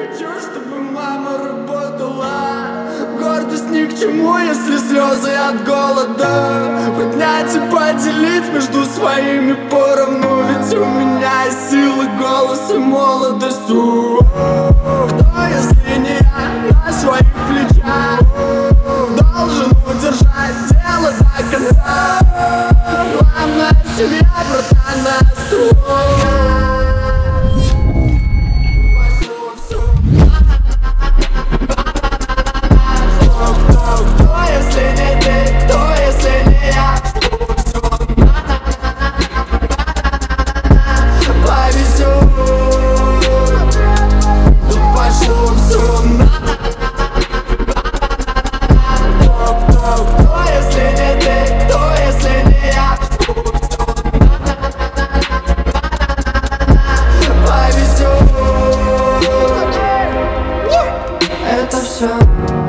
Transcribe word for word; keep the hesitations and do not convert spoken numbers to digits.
хочу, чтобы мама работала. Гордость ни к чему, если слезы от голода. Поднять и поделить между своими поровну. Ведь у меня силы, голос и молодость. Кто, если не я, на своих плечах должен удержать дело до конца. Главное семья, братан, настрой. Это все